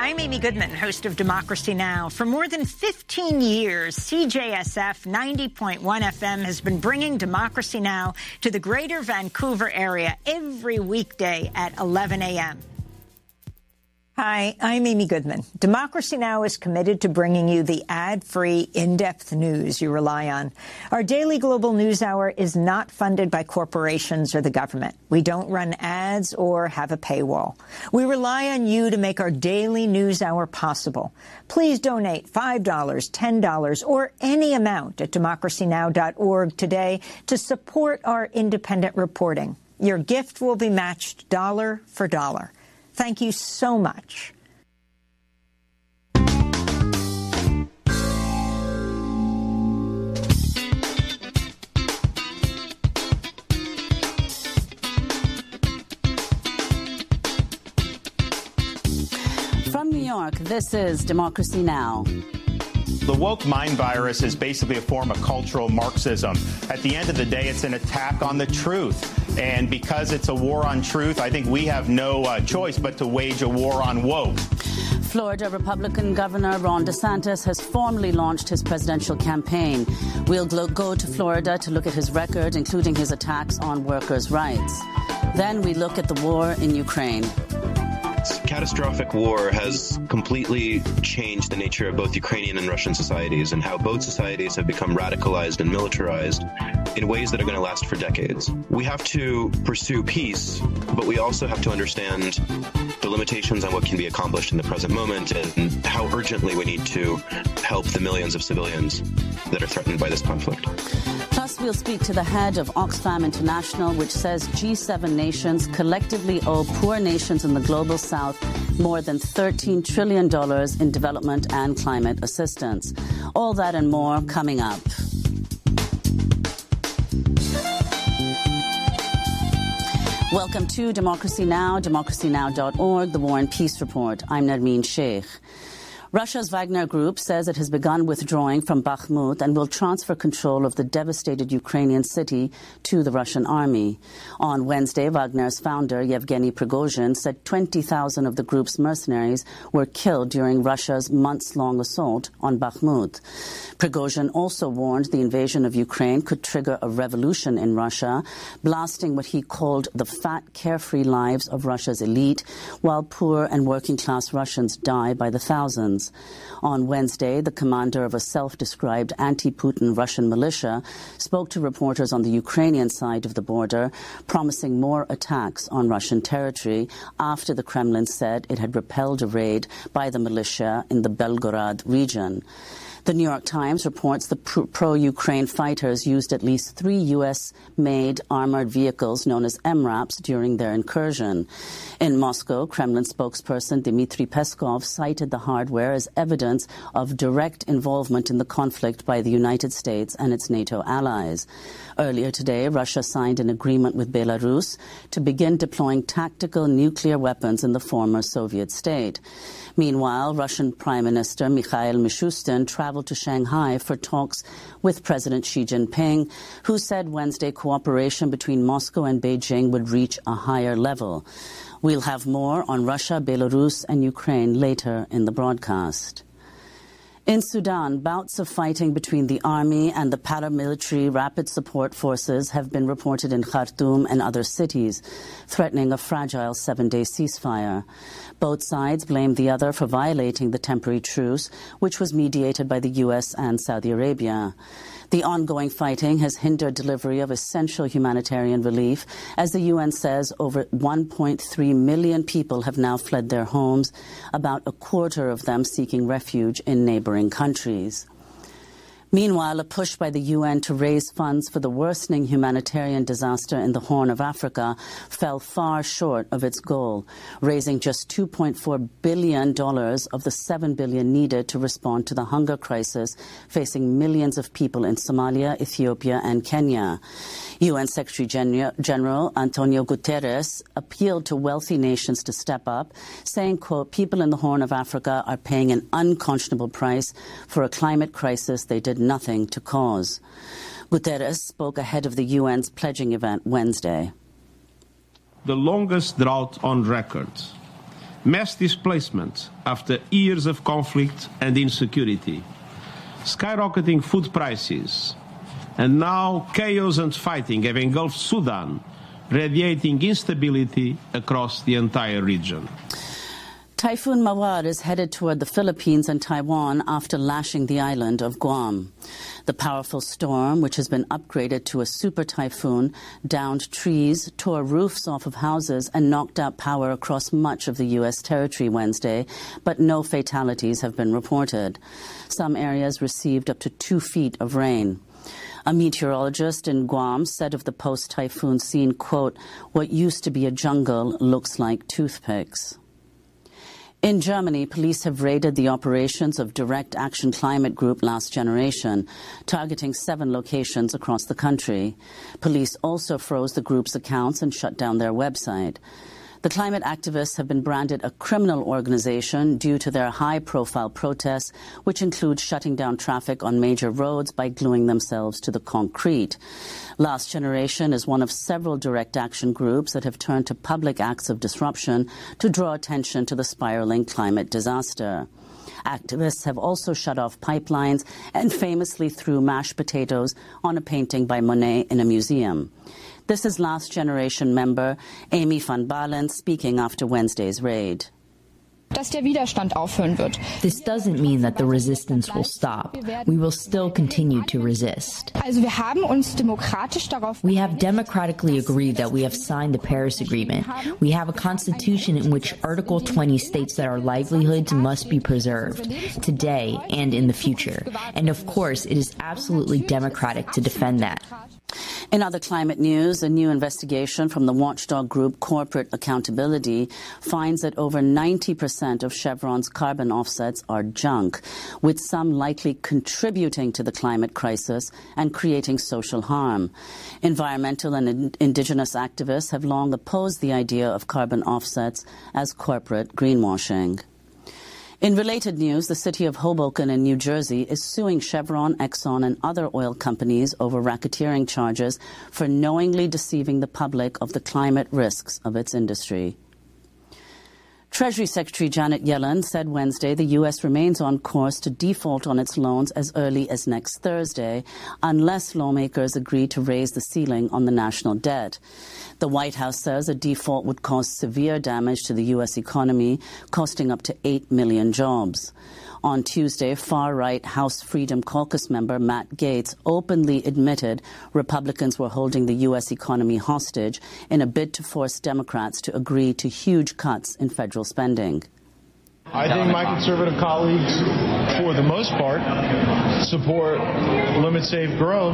I'm Amy Goodman, host of Democracy Now! For more than 15 years, CJSF 90.1 FM has been bringing Democracy Now! To the greater Vancouver area every weekday at 11 a.m. Hi, I'm Amy Goodman. Democracy Now! Is committed to bringing you the ad-free, in-depth news you rely on. Our daily global news hour is not funded by corporations or the government. We don't run ads or have a paywall. We rely on you to make our daily news hour possible. Please donate $5, $10, or any amount at democracynow.org today to support our independent reporting. Your gift will be matched dollar for dollar. Thank you so much. From New York, this is Democracy Now! The woke mind virus is basically a form of cultural Marxism. At the end of the day, it's an attack on the truth. And because it's a war on truth, I think we have no choice but to wage a war on woke. Florida Republican Governor Ron DeSantis has formally launched his presidential campaign. We'll go to Florida to look at his record, including his attacks on workers' rights. Then we look at the war in Ukraine. This catastrophic war has completely changed the nature of both Ukrainian and Russian societies and how both societies have become radicalized and militarized in ways that are going to last for decades. We have to pursue peace, but we also have to understand the limitations on what can be accomplished in the present moment and how urgently we need to help the millions of civilians that are threatened by this conflict. Plus, we'll speak to the head of Oxfam International, which says G7 nations collectively owe poor nations in the global south more than $13 trillion in development and climate assistance. All that and more coming up. Welcome to Democracy Now!, democracynow.org, the War and Peace Report. I'm Nermeen Sheikh. Russia's Wagner Group says it has begun withdrawing from Bakhmut and will transfer control of the devastated Ukrainian city to the Russian army. On Wednesday, Wagner's founder, Yevgeny Prigozhin, said 20,000 of the group's mercenaries were killed during Russia's months-long assault on Bakhmut. Prigozhin also warned the invasion of Ukraine could trigger a revolution in Russia, blasting what he called the fat, carefree lives of Russia's elite, while poor and working-class Russians die by the thousands. On Wednesday, the commander of a self-described anti-Putin Russian militia spoke to reporters on the Ukrainian side of the border, promising more attacks on Russian territory after the Kremlin said it had repelled a raid by the militia in the Belgorod region. The New York Times reports the pro-Ukraine fighters used at least 3 U.S.-made armored vehicles known as MRAPs during their incursion. In Moscow, Kremlin spokesperson Dmitry Peskov cited the hardware as evidence of direct involvement in the conflict by the United States and its NATO allies. Earlier today, Russia signed an agreement with Belarus to begin deploying tactical nuclear weapons in the former Soviet state. Meanwhile, Russian Prime Minister Mikhail Mishustin traveled to Shanghai for talks with President Xi Jinping, who said Wednesday cooperation between Moscow and Beijing would reach a higher level. We'll have more on Russia, Belarus, and Ukraine later in the broadcast. In Sudan, bouts of fighting between the army and the paramilitary rapid support forces have been reported in Khartoum and other cities, threatening a fragile 7-day ceasefire. Both sides blame the other for violating the temporary truce, which was mediated by the U.S. and Saudi Arabia. The ongoing fighting has hindered delivery of essential humanitarian relief, as the UN says over 1.3 million people have now fled their homes, about a quarter of them seeking refuge in neighboring countries. Meanwhile, a push by the UN to raise funds for the worsening humanitarian disaster in the Horn of Africa fell far short of its goal, raising just $2.4 billion of the $7 billion needed to respond to the hunger crisis facing millions of people in Somalia, Ethiopia, and Kenya. UN Secretary General Antonio Guterres appealed to wealthy nations to step up, saying, quote, "People in the Horn of Africa are paying an unconscionable price for a climate crisis they did nothing to cause." Guterres spoke ahead of the UN's pledging event Wednesday. The longest drought on record mass displacement after years of conflict and insecurity, skyrocketing food prices, and now chaos and fighting have engulfed Sudan, radiating instability across the entire region. Typhoon Mawar is headed toward the Philippines and Taiwan after lashing the island of Guam. The powerful storm, which has been upgraded to a super typhoon, downed trees, tore roofs off of houses, and knocked out power across much of the U.S. territory Wednesday, but no fatalities have been reported. Some areas received up to 2 feet of rain. A meteorologist in Guam said of the post-typhoon scene, quote, "What used to be a jungle looks like toothpicks." In Germany, police have raided the operations of Direct Action Climate Group Last Generation, targeting 7 locations across the country. Police also froze the group's accounts and shut down their website. The climate activists have been branded a criminal organization due to their high-profile protests, which include shutting down traffic on major roads by gluing themselves to the concrete. Last Generation is one of several direct action groups that have turned to public acts of disruption to draw attention to the spiraling climate disaster. Activists have also shut off pipelines and famously threw mashed potatoes on a painting by Monet in a museum. This is Last Generation member Amy van Balen speaking after Wednesday's raid. Dass der Widerstand aufhören wird. This doesn't mean that the resistance will stop. We will still continue to resist. Also wir haben uns demokratisch darauf We have democratically agreed that we have signed the Paris Agreement. We have a constitution in which Article 20 states that our livelihoods must be preserved, today and in the future. And of course, it is absolutely democratic to defend that. In other climate news, a new investigation from the watchdog group Corporate Accountability finds that over 90% of Chevron's carbon offsets are junk, with some likely contributing to the climate crisis and creating social harm. Environmental and indigenous activists have long opposed the idea of carbon offsets as corporate greenwashing. In related news, the city of Hoboken in New Jersey is suing Chevron, Exxon, and other oil companies over racketeering charges for knowingly deceiving the public of the climate risks of its industry. Treasury Secretary Janet Yellen said Wednesday the U.S. remains on course to default on its loans as early as next Thursday, unless lawmakers agree to raise the ceiling on the national debt. The White House says a default would cause severe damage to the U.S. economy, costing up to 8 million jobs. On Tuesday, far-right House Freedom Caucus member Matt Gaetz openly admitted Republicans were holding the U.S. economy hostage in a bid to force Democrats to agree to huge cuts in federal spending. I think my conservative colleagues, for the most part, support limit, save, grow,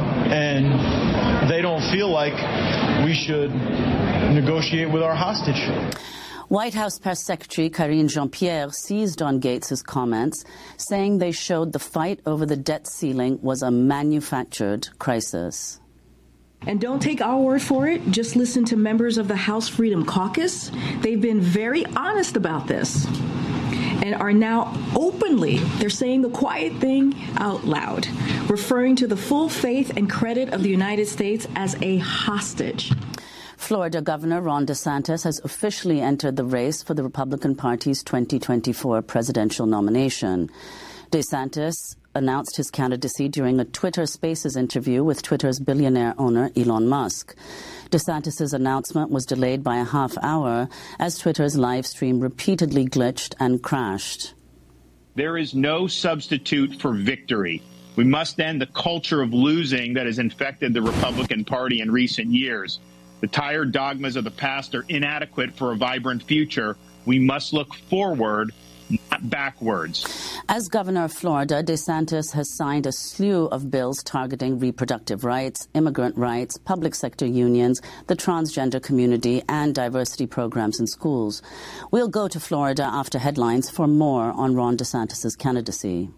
and they don't feel like we should negotiate with our hostage. White House Press Secretary Karine Jean-Pierre seized on Gaetz's comments, saying they showed the fight over the debt ceiling was a manufactured crisis. And don't take our word for it. Just listen to members of the House Freedom Caucus. They've been very honest about this and are now openly, they're saying the quiet thing out loud, referring to the full faith and credit of the United States as a hostage. Florida Governor Ron DeSantis has officially entered the race for the Republican Party's 2024 presidential nomination. DeSantis announced his candidacy during a Twitter Spaces interview with Twitter's billionaire owner Elon Musk. DeSantis' announcement was delayed by a half hour as Twitter's live stream repeatedly glitched and crashed. There is no substitute for victory. We must end the culture of losing that has infected the Republican Party in recent years. The tired dogmas of the past are inadequate for a vibrant future. We must look forward, not backwards. As governor of Florida, DeSantis has signed a slew of bills targeting reproductive rights, immigrant rights, public sector unions, the transgender community, and diversity programs in schools. We'll go to Florida after headlines for more on Ron DeSantis' candidacy.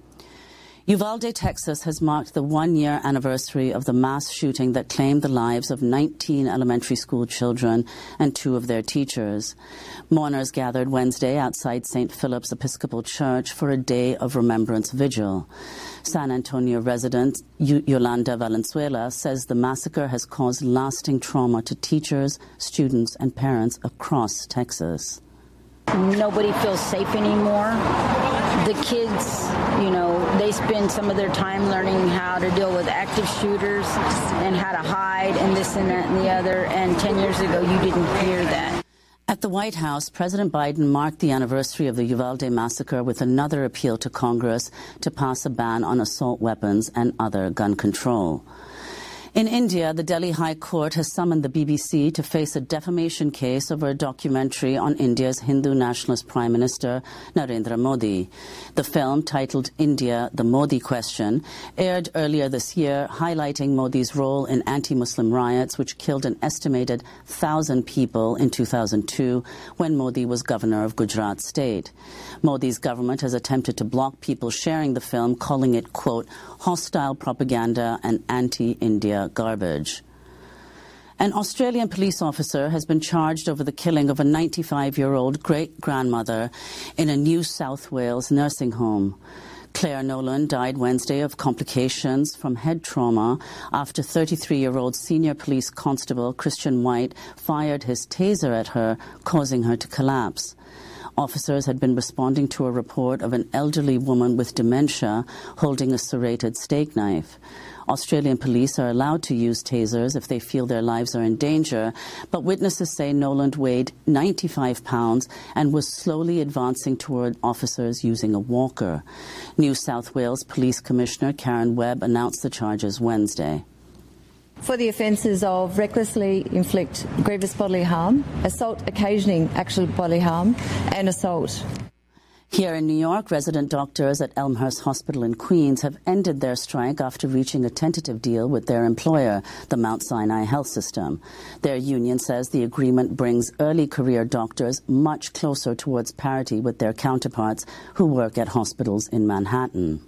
Uvalde, Texas has marked the one-year anniversary of the mass shooting that claimed the lives of 19 elementary school children and 2 of their teachers. Mourners gathered Wednesday outside St. Philip's Episcopal Church for a day of remembrance vigil. San Antonio resident Yolanda Valenzuela says the massacre has caused lasting trauma to teachers, students, and parents across Texas. nobody feels safe anymore. The kids, they spend some of their time learning how to deal with active shooters and how to hide and this and that and the other. And 10 years ago, you didn't hear that. At the White House, President Biden marked the anniversary of the Uvalde massacre with another appeal to Congress to pass a ban on assault weapons and other gun control. In India, the Delhi High Court has summoned the BBC to face a defamation case over a documentary on India's Hindu nationalist Prime Minister Narendra Modi. The film, titled India, the Modi Question, aired earlier this year, highlighting Modi's role in anti-Muslim riots which killed an estimated 1,000 people in 2002 when Modi was governor of Gujarat state. Modi's government has attempted to block people sharing the film, calling it, quote, hostile propaganda and anti-India garbage. An Australian police officer has been charged over the killing of a 95-year-old great-grandmother in a New South Wales nursing home. Claire Nolan died Wednesday of complications from head trauma after 33-year-old senior police constable Christian White fired his taser at her, causing her to collapse. Officers had been responding to a report of an elderly woman with dementia holding a serrated steak knife. Australian police are allowed to use tasers if they feel their lives are in danger, but witnesses say Noland weighed 95 pounds and was slowly advancing toward officers using a walker. New South Wales Police Commissioner Karen Webb announced the charges Wednesday. For the offences of recklessly inflict grievous bodily harm, assault occasioning actual bodily harm, and assault. Here in New York, resident doctors at Elmhurst Hospital in Queens have ended their strike after reaching a tentative deal with their employer, the Mount Sinai Health System. Their union says the agreement brings early career doctors much closer towards parity with their counterparts who work at hospitals in Manhattan.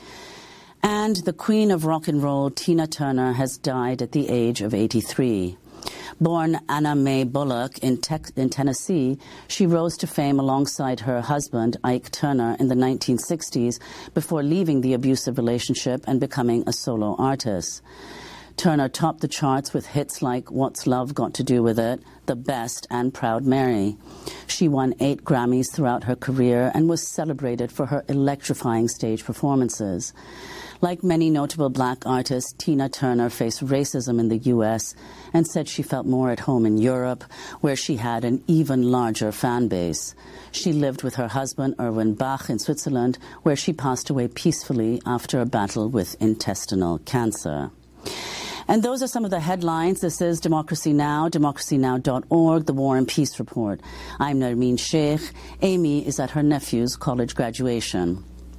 And the queen of rock and roll, Tina Turner, has died at the age of 83. Born Anna Mae Bullock in Tennessee, she rose to fame alongside her husband, Ike Turner, in the 1960s before leaving the abusive relationship and becoming a solo artist. Turner topped the charts with hits like What's Love Got to Do With It, The Best, and Proud Mary. She won 8 Grammys throughout her career and was celebrated for her electrifying stage performances. Like many notable black artists, Tina Turner faced racism in the U.S. and said she felt more at home in Europe, where she had an even larger fan base. She lived with her husband, Erwin Bach, in Switzerland, where she passed away peacefully after a battle with intestinal cancer. And those are some of the headlines. This is Democracy Now!, democracynow.org, the War and Peace Report. I'm Nermeen Sheikh. Amy is at her nephew's college graduation.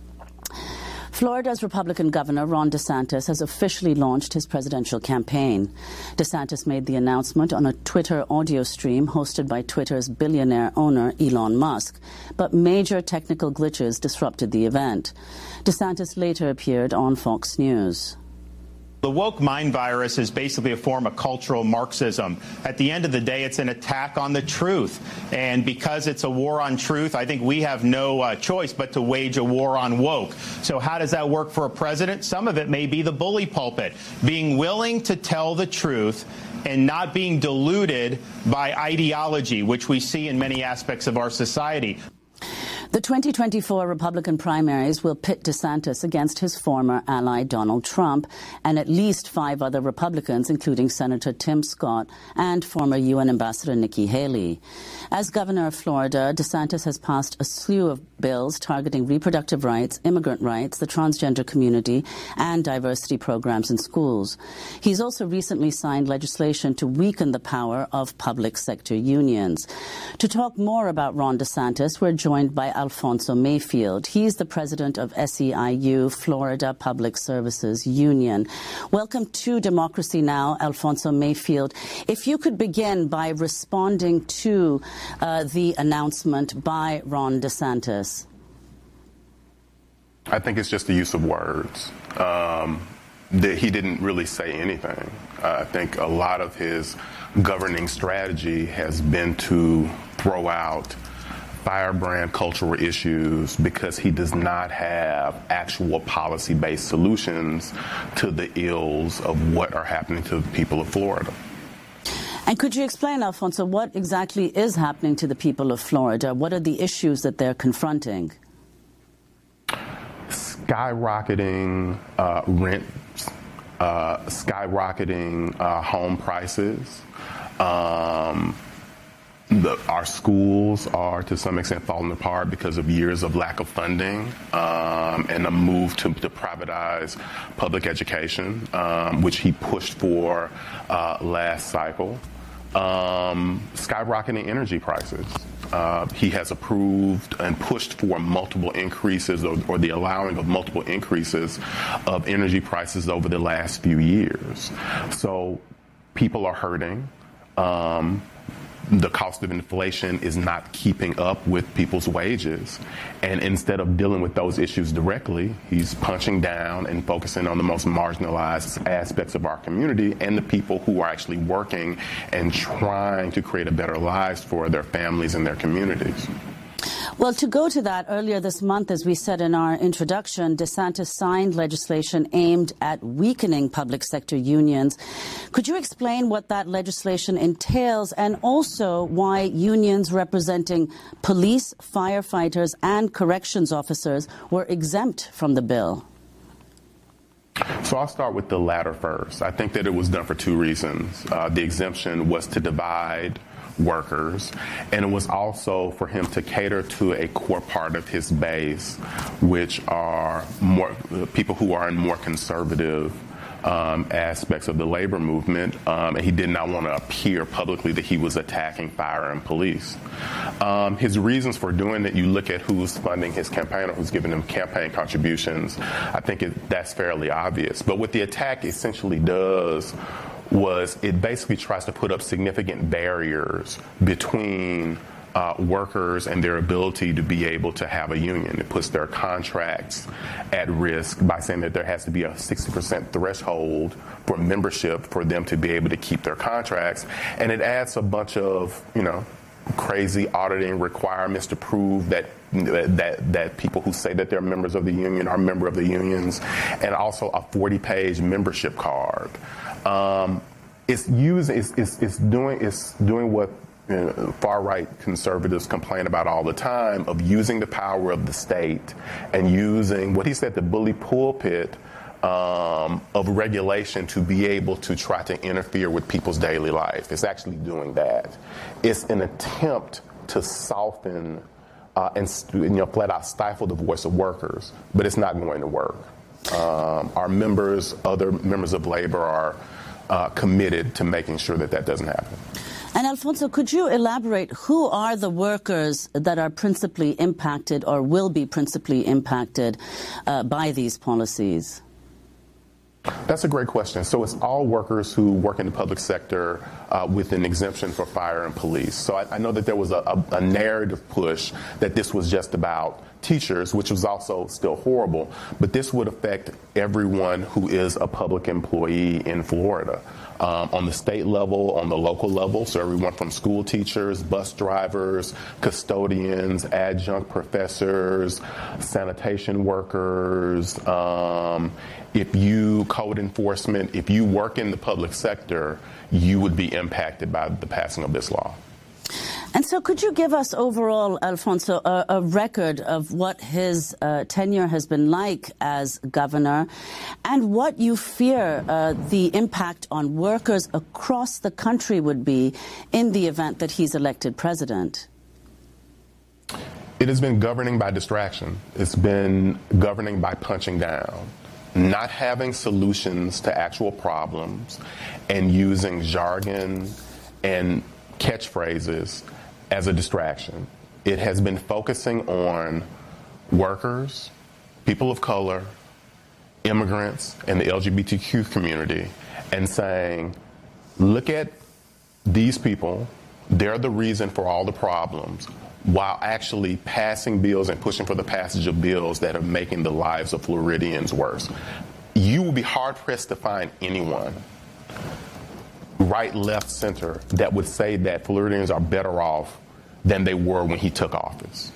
Florida's Republican Governor Ron DeSantis has officially launched his presidential campaign. DeSantis made the announcement on a Twitter audio stream hosted by Twitter's billionaire owner Elon Musk, but major technical glitches disrupted the event. DeSantis later appeared on Fox News. The woke mind virus is basically a form of cultural Marxism. At the end of the day, it's an attack on the truth. And because it's a war on truth, I think we have no choice but to wage a war on woke. So how does that work for a president? Some of it may be the bully pulpit, being willing to tell the truth and not being deluded by ideology, which we see in many aspects of our society. The 2024 Republican primaries will pit DeSantis against his former ally Donald Trump and at least 5 other Republicans, including Senator Tim Scott and former UN Ambassador Nikki Haley. As governor of Florida, DeSantis has passed a slew of bills targeting reproductive rights, immigrant rights, the transgender community, and diversity programs in schools. He's also recently signed legislation to weaken the power of public sector unions. To talk more about Ron DeSantis, we're joined by Alfonso Mayfield. He's the president of SEIU, Florida Public Services Union. Welcome to Democracy Now!, Alfonso Mayfield. If you could begin by responding to the announcement by Ron DeSantis. I think it's just the use of words. That he didn't really say anything. I think a lot of his governing strategy has been to throw out firebrand cultural issues because he does not have actual policy-based solutions to the ills of what are happening to the people of Florida. And could you explain, Alfonso, what exactly is happening to the people of Florida? What are the issues that they're confronting? Skyrocketing rents, skyrocketing home prices. Our schools are, to some extent, falling apart because of years of lack of funding and a move to privatize public education, which he pushed for last cycle. Skyrocketing energy prices. He has approved and pushed for multiple increases or the allowing of multiple increases of energy prices over the last few years. So people are hurting. The cost of inflation is not keeping up with people's wages. And instead of dealing with those issues directly, he's punching down and focusing on the most marginalized aspects of our community and the people who are actually working and trying to create a better lives for their families and their communities. Well, to go to that, earlier this month, as we said in our introduction, DeSantis signed legislation aimed at weakening public sector unions. Could you explain what that legislation entails and also why unions representing police, firefighters, and corrections officers were exempt from the bill? So I'll start with the latter first. I think that it was done for two reasons. The exemption was to divide workers, and it was also for him to cater to a core part of his base, which are more people who are in more conservative aspects of the labor movement, and he did not want to appear publicly that he was attacking fire and police. His reasons for doing it, you look at who's funding his campaign or who's giving him campaign contributions, I think that's fairly obvious. But what the attack essentially does was it basically tries to put up significant barriers between workers and their ability to be able to have a union. It puts their contracts at risk by saying that there has to be a 60% threshold for membership for them to be able to keep their contracts. And it adds a bunch of, crazy auditing requirements to prove that people who say that they're members of the union are member of the unions, and also a 40-page membership card. It's doing what far-right conservatives complain about all the time, of using the power of the state and using what he said, the bully pulpit of regulation to be able to try to interfere with people's daily life. It's actually doing that. It's an attempt to soften and flat out stifle the voice of workers, but it's not going to work. Our members, other members of labor, are committed to making sure that that doesn't happen. And Alfonso, could you elaborate who are the workers that are principally impacted or will be principally impacted by these policies? That's a great question. So it's all workers who work in the public sector with an exemption for fire and police. So I know that there was a narrative push that this was just about teachers, which was also still horrible, but this would affect everyone who is a public employee in Florida. On the state level, on the local level, so everyone from school teachers, bus drivers, custodians, adjunct professors, sanitation workers, code enforcement, if you work in the public sector, you would be impacted by the passing of this law. And so could you give us overall, Alfonso, a record of what his tenure has been like as governor and what you fear the impact on workers across the country would be in the event that he's elected president? It has been governing by distraction. It's been governing by punching down, not having solutions to actual problems, and using jargon and catchphrases as a distraction. It has been focusing on workers, people of color, immigrants, and the LGBTQ community, and saying, look at these people, they're the reason for all the problems, while actually passing bills and pushing for the passage of bills that are making the lives of Floridians worse. You will be hard-pressed to find anyone, right, left, center, that would say that Floridians are better off than they were when he took office.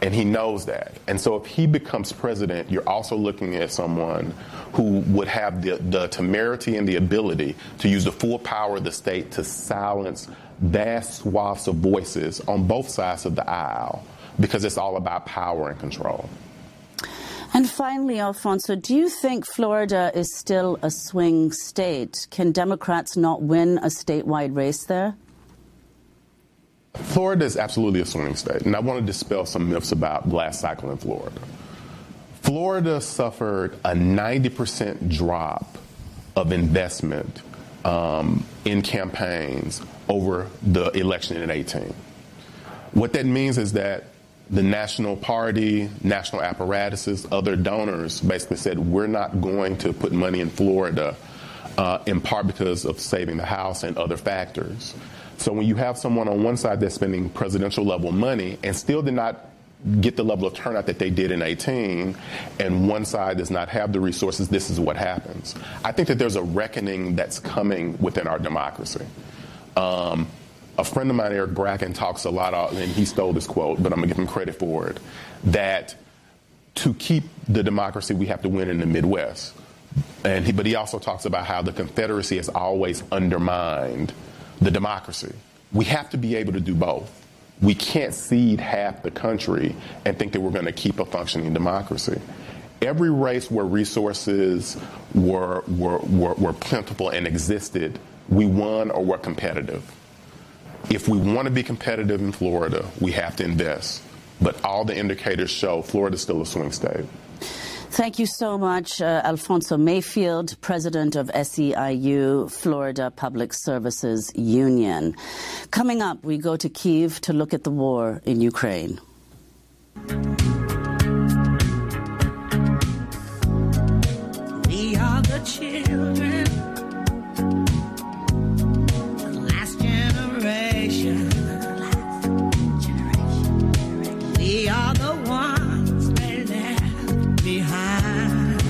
And he knows that. And so if he becomes president, you're also looking at someone who would have the temerity and the ability to use the full power of the state to silence vast swaths of voices on both sides of the aisle, because it's all about power and control. And finally, Alfonso, do you think Florida is still a swing state? Can Democrats not win a statewide race there? Florida is absolutely a swing state, and I want to dispel some myths about last cycle in Florida. Florida suffered a 90% drop of investment in campaigns over the election in 2018. What that means is that the national party, national apparatuses, other donors basically said, we're not going to put money in Florida, in part because of saving the House and other factors. So when you have someone on one side that's spending presidential level money and still did not get the level of turnout that they did in 2018, and one side does not have the resources, this is what happens. I think that there's a reckoning that's coming within our democracy. A friend of mine, Eric Bracken, talks a lot, and he stole this quote, but I'm going to give him credit for it, that to keep the democracy, we have to win in the Midwest. But he also talks about how the Confederacy has always undermined the democracy. We have to be able to do both. We can't cede half the country and think that we're going to keep a functioning democracy. Every race where resources were plentiful and existed, we won or were competitive. If we want to be competitive in Florida, we have to invest. But all the indicators show Florida's still a swing state. Thank you so much, Alfonso Mayfield, president of SEIU, Florida Public Services Union. Coming up, we go to Kyiv to look at the war in Ukraine. We are the children, the last generation. We are the ones they left behind.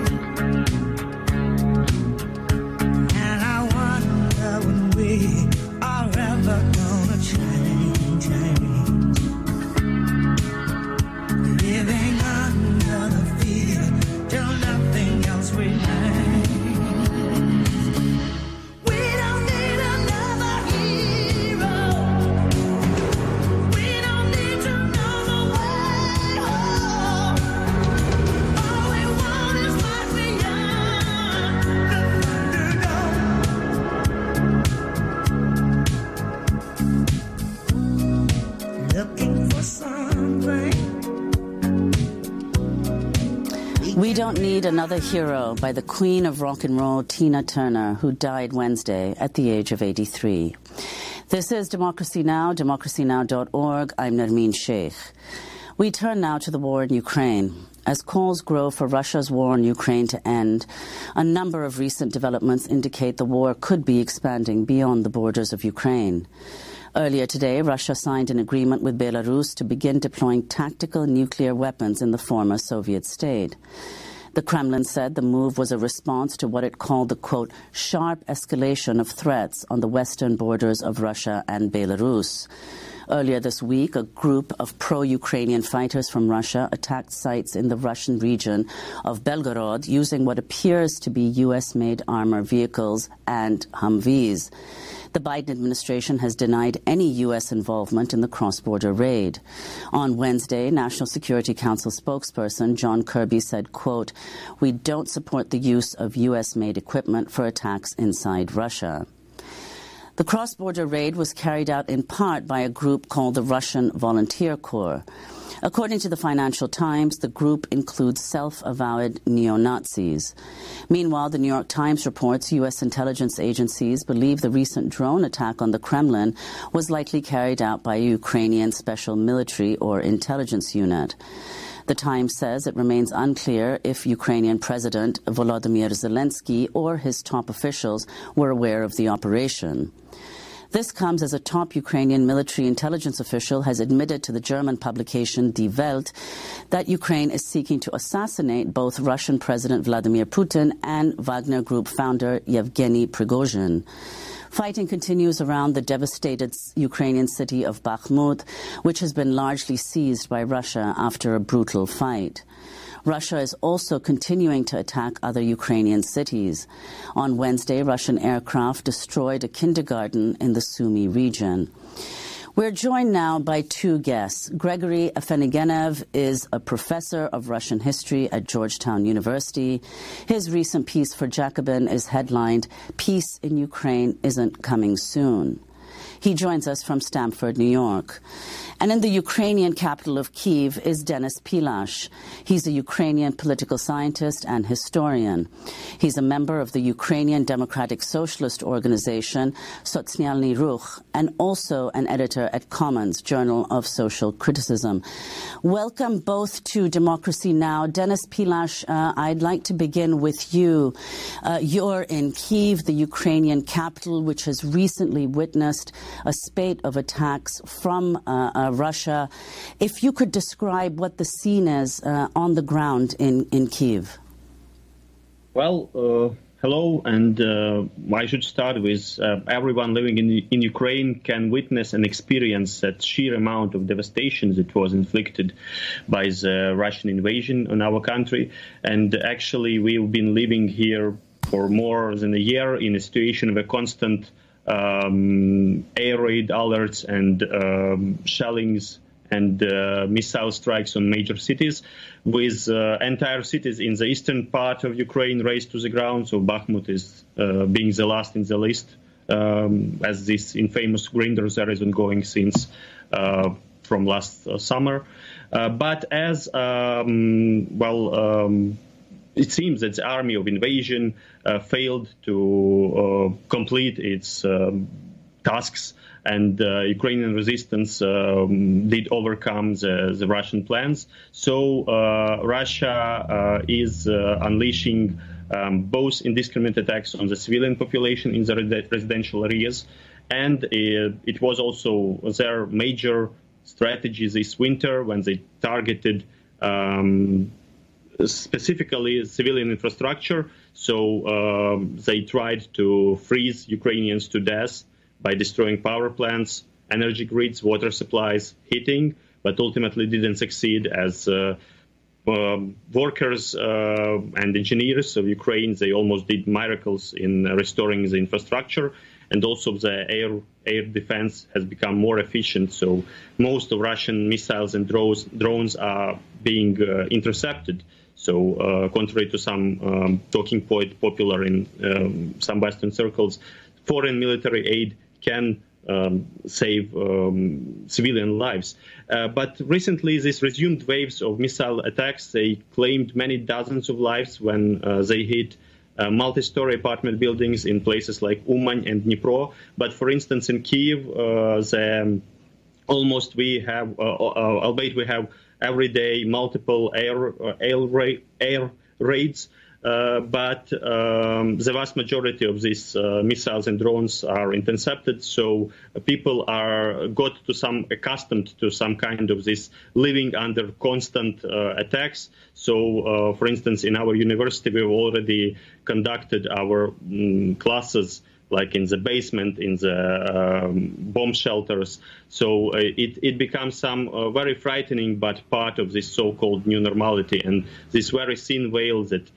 And I wonder when we are ever gonna change. Living under the fear till nothing else remains. We don't need another hero. We don't need to know the way home. All we want is life beyond the Thunderdome. Looking for something. We Don't Need Another Hero by the Queen of Rock and Roll, Tina Turner, who died Wednesday at the age of 83. This is Democracy Now!, democracynow.org. I'm Nermeen Sheikh. We turn now to the war in Ukraine. As calls grow for Russia's war in Ukraine to end, a number of recent developments indicate the war could be expanding beyond the borders of Ukraine. Earlier today, Russia signed an agreement with Belarus to begin deploying tactical nuclear weapons in the former Soviet state. The Kremlin said the move was a response to what it called the, quote, sharp escalation of threats on the western borders of Russia and Belarus. Earlier this week, a group of pro-Ukrainian fighters from Russia attacked sites in the Russian region of Belgorod using what appears to be U.S.-made armor vehicles and Humvees. The Biden administration has denied any U.S. involvement in the cross-border raid. On Wednesday, National Security Council spokesperson John Kirby said, quote, we don't support the use of U.S.-made equipment for attacks inside Russia. The cross-border raid was carried out in part by a group called the Russian Volunteer Corps. According to the Financial Times, the group includes self-avowed neo-Nazis. Meanwhile, the New York Times reports U.S. intelligence agencies believe the recent drone attack on the Kremlin was likely carried out by a Ukrainian special military or intelligence unit. The Times says it remains unclear if Ukrainian President Volodymyr Zelensky or his top officials were aware of the operation. This comes as a top Ukrainian military intelligence official has admitted to the German publication Die Welt that Ukraine is seeking to assassinate both Russian President Vladimir Putin and Wagner Group founder Yevgeny Prigozhin. Fighting continues around the devastated Ukrainian city of Bakhmut, which has been largely seized by Russia after a brutal fight. Russia is also continuing to attack other Ukrainian cities. On Wednesday, Russian aircraft destroyed a kindergarten in the Sumy region. We're joined now by two guests. Gregory Afenigenev is a professor of Russian history at Georgetown University. His recent piece for Jacobin is headlined, "Peace in Ukraine Isn't Coming Soon." He joins us from Stamford, New York. And in the Ukrainian capital of Kyiv is Denis Pilash. He's a Ukrainian political scientist and historian. He's a member of the Ukrainian Democratic Socialist Organization, Sotsialny Ruch, and also an editor at Commons, Journal of Social Criticism. Welcome both to Democracy Now! Denis Pilash, I'd like to begin with you. You're in Kyiv, the Ukrainian capital, which has recently witnessed a spate of attacks from Russia. If you could describe what the scene is on the ground in Kyiv. Well, hello, and I should start with everyone living in Ukraine can witness and experience that sheer amount of devastation that was inflicted by the Russian invasion on our country. And actually, we've been living here for more than a year in a situation of a constant air raid alerts and shellings and missile strikes on major cities, with entire cities in the eastern part of Ukraine razed to the ground. So Bakhmut is being the last in the list, as this infamous Grindr there is ongoing since from last summer. But as it seems that the army of invasion failed to complete its tasks, and Ukrainian resistance did overcome the Russian plans. So Russia is unleashing both indiscriminate attacks on the civilian population in the residential areas, and it was also their major strategy this winter when they targeted specifically civilian infrastructure. So they tried to freeze Ukrainians to death by destroying power plants, energy grids, water supplies, heating, but ultimately didn't succeed, as workers and engineers of Ukraine, they almost did miracles in restoring the infrastructure. And also the air defense has become more efficient. So most of Russian missiles and drones are being intercepted. So contrary to some talking point popular in some Western circles, foreign military aid can save civilian lives. But recently, these resumed waves of missile attacks, they claimed many dozens of lives when they hit multi-story apartment buildings in places like Uman and Dnipro. But for instance, in Kyiv, albeit we have every day multiple air raids, but the vast majority of these missiles and drones are intercepted. So people are accustomed to some kind of this living under constant attacks. So, for instance, in our university, we've already conducted our classes like in the basement, in the bomb shelters. So it becomes some very frightening, but part of this so-called new normality. And this very thin veil that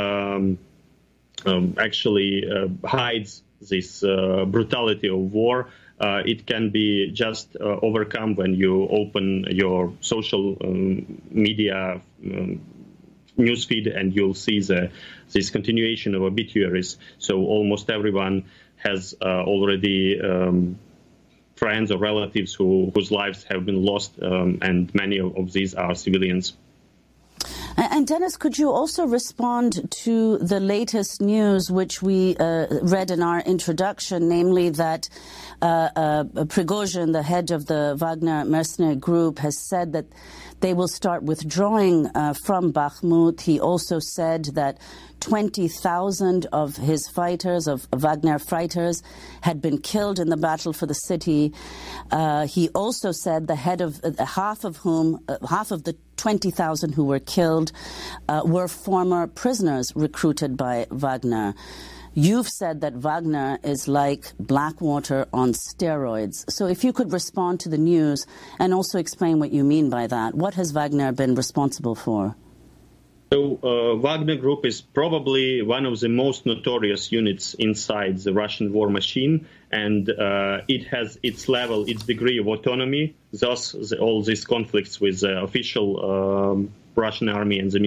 actually hides this brutality of war, it can be just overcome when you open your social media newsfeed, and you'll see this continuation of obituaries. So almost everyone has already friends or relatives whose lives have been lost, and many of these are civilians. And Denis, could you also respond to the latest news which we read in our introduction, namely that Prigozhin, the head of the Wagner mercenary group, has said that they will start withdrawing from Bakhmut. He also said that 20,000 of his fighters, of Wagner fighters, had been killed in the battle for the city. He also said the head of half of the 20,000 who were killed were former prisoners recruited by Wagner. You've said that Wagner is like Blackwater on steroids. So if you could respond to the news and also explain what you mean by that. What has Wagner been responsible for? So Wagner Group is probably one of the most notorious units inside the Russian war machine, and it has its level, its degree of autonomy. Thus, all these conflicts with the official Russian army and the